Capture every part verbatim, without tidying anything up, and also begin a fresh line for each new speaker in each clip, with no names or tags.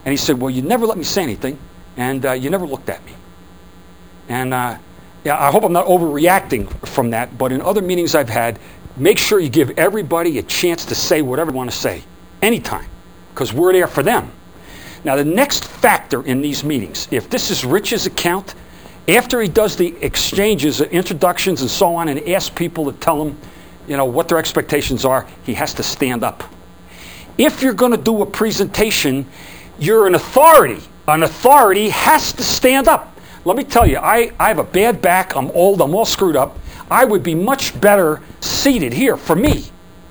And he said, well, you never let me say anything, and uh, you never looked at me. And uh, yeah, I hope I'm not overreacting from that, but in other meetings I've had, make sure you give everybody a chance to say whatever they want to say, anytime, because we're there for them. Now, the next factor in these meetings, if this is Rich's account, after he does the exchanges, introductions, and so on, and asks people to tell him, you know, what their expectations are, he has to stand up. If you're going to do a presentation, you're an authority. An authority has to stand up. Let me tell you, I, I have a bad back. I'm old. I'm all screwed up. I would be much better seated here for me.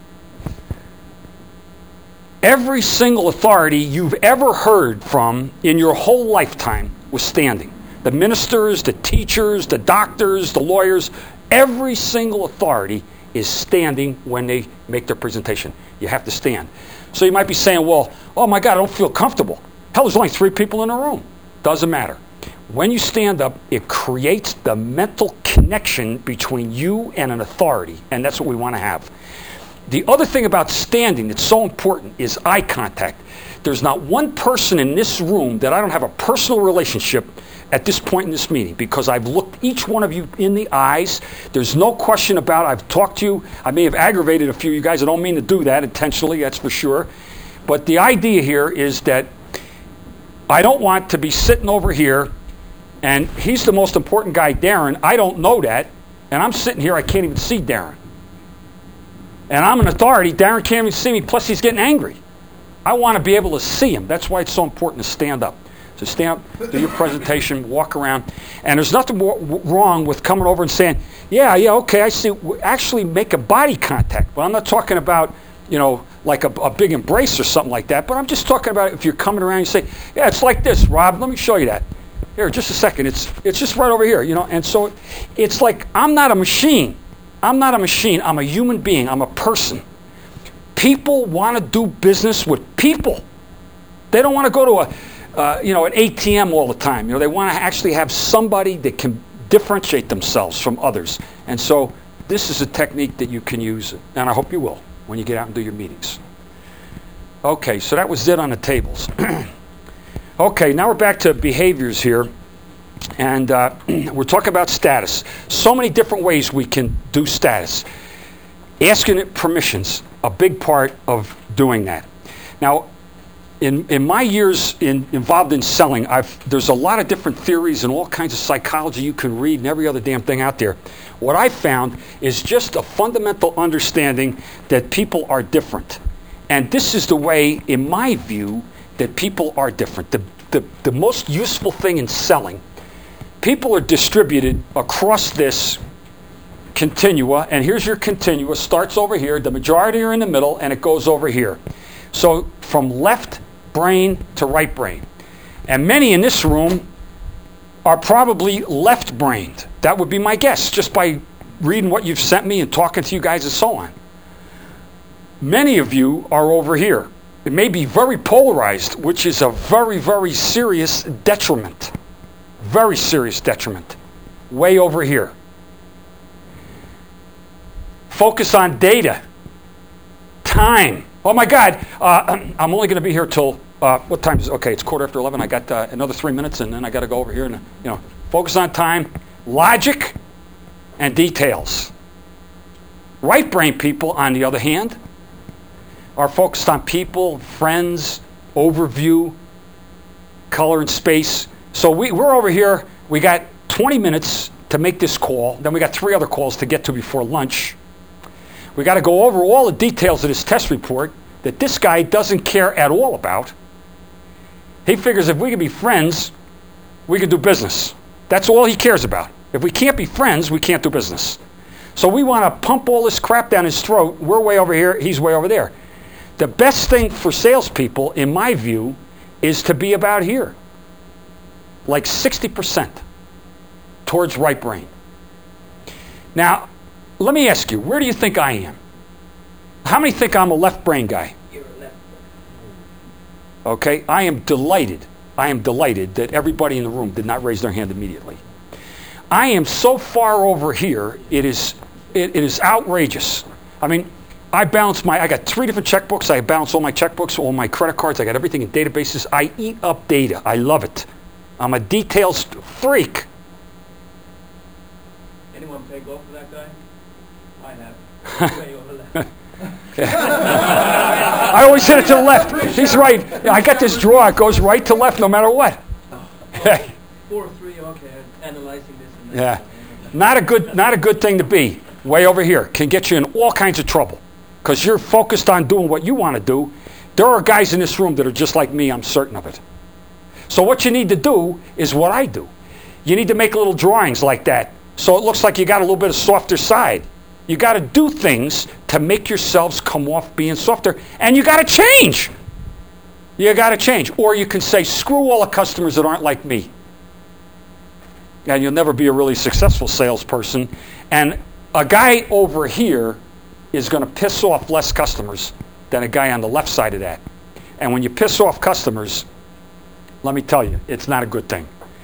Every single authority you've ever heard from in your whole lifetime was standing. The ministers, the teachers, the doctors, the lawyers, every single authority is standing when they make their presentation. You have to stand. So you might be saying, well, oh my God, I don't feel comfortable. Hell, there's only three people in a room. Doesn't matter. When you stand up, it creates the mental connection between you and an authority, and that's what we want to have. The other thing about standing that's so important is eye contact. There's not one person in this room that I don't have a personal relationship at this point in this meeting, because I've looked each one of you in the eyes. There's no question about it. I've talked to you. I may have aggravated a few of you guys. I don't mean to do that intentionally, that's for sure. But the idea here is that I don't want to be sitting over here, and he's the most important guy, Darren. I don't know that, and I'm sitting here, I can't even see Darren. And I'm an authority. Darren can't even see me, plus he's getting angry. I want to be able to see him. That's why it's so important to stand up. So stand up, do your presentation, walk around. And there's nothing wrong with coming over and saying, yeah, yeah, okay, I see. Actually make a body contact. But I'm not talking about, you know, like a, a big embrace or something like that. But I'm just talking about if you're coming around and you say, yeah, it's like this, Rob. Let me show you that. Here, just a second. It's it's just right over here, you know. And so it's like I'm not a machine. I'm not a machine. I'm a human being. I'm a person. People want to do business with people. They don't want to go to a Uh, you know, an A T M all the time. You know, they want to actually have somebody that can differentiate themselves from others. And so this is a technique that you can use, and I hope you will when you get out and do your meetings. Okay, so that was it on the tables. Okay, now we're back to behaviors here, and uh, we're talking about status. So many different ways we can do status. Asking it permissions, a big part of doing that. Now, In, in my years in, involved in selling, I've, there's a lot of different theories and all kinds of psychology you can read and every other damn thing out there. What I found is just a fundamental understanding that people are different. And this is the way, in my view, that people are different. The, the, the most useful thing in selling, people are distributed across this continua, and here's your continua, starts over here, the majority are in the middle, and it goes over here. So from left brain to right brain. And many in this room are probably left-brained. That would be my guess, just by reading what you've sent me and talking to you guys and so on. Many of you are over here. It may be very polarized, which is a very, very serious detriment. Very serious detriment. Way over here. Focus on data. Time. Oh my God, uh, I'm only going to be here till, uh, what time is it? Okay, it's quarter after eleven. I got uh, another three minutes and then I got to go over here and, you know, focus on time, logic, and details. Right brain people, on the other hand, are focused on people, friends, overview, color and space. So we, we're over here, we got twenty minutes to make this call, then we got three other calls to get to before lunch. We got to go over all the details of this test report that this guy doesn't care at all about. He figures if we can be friends, we can do business. That's all he cares about. If we can't be friends, we can't do business. So we want to pump all this crap down his throat. We're way over here, he's way over there. The best thing for salespeople, in my view, is to be about here. Like sixty percent towards right brain. Now, let me ask you, where do you think I am? How many think I'm a left brain guy?
You're a left.
Okay, I am delighted. I am delighted that everybody in the room did not raise their hand immediately. I am so far over here, it is it, it is outrageous. I mean, I balance my, I got three different checkbooks. I balance all my checkbooks, all my credit cards. I got everything in databases. I eat up data. I love it. I'm a details freak.
Anyone play golf with that guy? I have. Way over left.
I always hit it to the left. He's right. I got this draw. It goes right to left no matter what.
Four, three, okay. Analyzing this and that.
Yeah. Not a good, not a good thing to be. Way over here. Can get you in all kinds of trouble. Because you're focused on doing what you want to do. There are guys in this room that are just like me. I'm certain of it. So what you need to do is what I do. You need to make little drawings like that. So it looks like you got a little bit of softer side. You got to do things to make yourselves come off being softer. And you got to change. You got to change. Or you can say, screw all the customers that aren't like me. And you'll never be a really successful salesperson. And a guy over here is going to piss off less customers than a guy on the left side of that. And when you piss off customers, let me tell you, it's not a good thing.